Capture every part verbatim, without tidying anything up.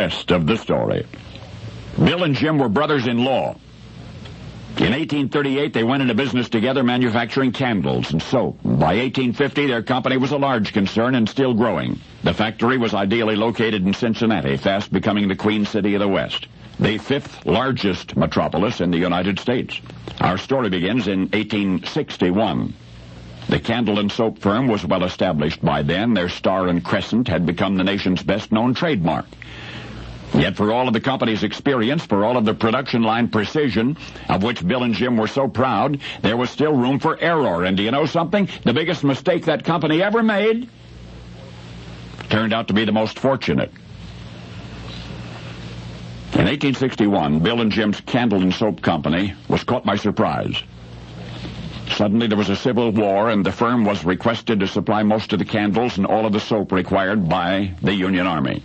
rest of the story. Bill and Jim were brothers-in-law. In eighteen thirty-eight, they went into business together manufacturing candles and soap. By eighteen fifty, their company was a large concern and still growing. The factory was ideally located in Cincinnati, fast becoming the Queen City of the West, the fifth largest metropolis in the United States. Our story begins in eighteen sixty-one. The candle and soap firm was well established by then. Their star and crescent had become the nation's best-known trademark. Yet for all of the company's experience, for all of the production line precision, of which Bill and Jim were so proud, there was still room for error. And do you know something? The biggest mistake that company ever made turned out to be the most fortunate. In eighteen sixty-one, Bill and Jim's Candle and Soap Company was caught by surprise. Suddenly there was a civil war, and the firm was requested to supply most of the candles and all of the soap required by the Union Army.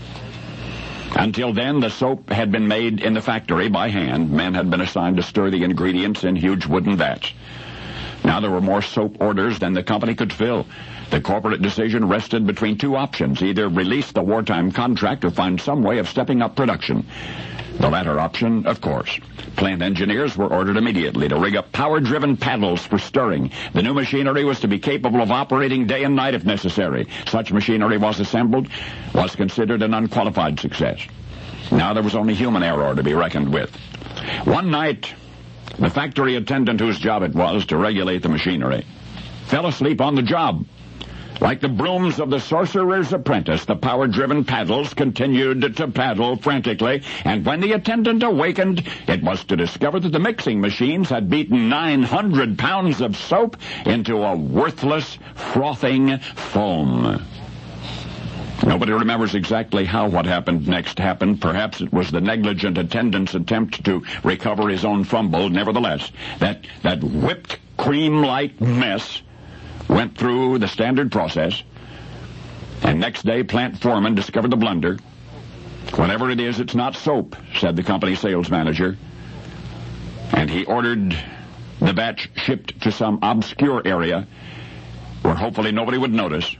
Until then, the soap had been made in the factory by hand. Men had been assigned to stir the ingredients in huge wooden vats. Now there were more soap orders than the company could fill. The corporate decision rested between two options: either release the wartime contract or find some way of stepping up production. The latter option, of course. Plant engineers were ordered immediately to rig up power-driven paddles for stirring. The new machinery was to be capable of operating day and night if necessary. Such machinery was assembled, was considered an unqualified success. Now there was only human error to be reckoned with. One night, the factory attendant whose job it was to regulate the machinery fell asleep on the job. Like the brooms of the sorcerer's apprentice, the power-driven paddles continued to paddle frantically, and when the attendant awakened, it was to discover that the mixing machines had beaten nine hundred pounds of soap into a worthless, frothing foam. Nobody remembers exactly how what happened next happened. Perhaps it was the negligent attendant's attempt to recover his own fumble. Nevertheless, that, that whipped cream-like mess went through the standard process, and next day plant foreman discovered the blunder. Whatever it is, it's not soap, said the company sales manager, and he ordered the batch shipped to some obscure area where hopefully nobody would notice.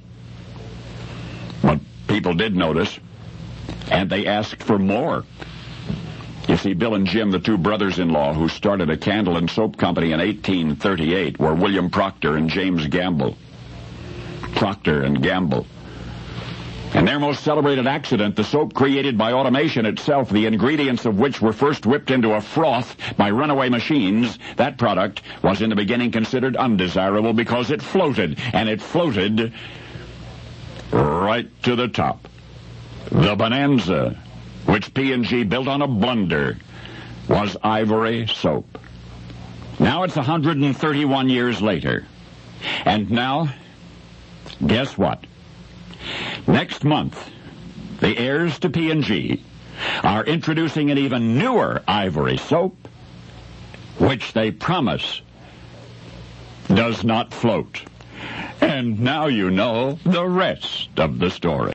But people did notice, and they asked for more. You see, Bill and Jim, the two brothers-in-law who started a candle and soap company in eighteen thirty-eight, were William Proctor and James Gamble. Proctor and Gamble. In their most celebrated accident, the soap created by automation itself, the ingredients of which were first whipped into a froth by runaway machines, that product was in the beginning considered undesirable because it floated, and it floated right to the top. The Bonanza, which P and G built on a blunder, was Ivory soap. Now it's one hundred thirty-one years later. And now, guess what? Next month, the heirs to P and G are introducing an even newer Ivory soap, which they promise does not float. And now you know the rest of the story.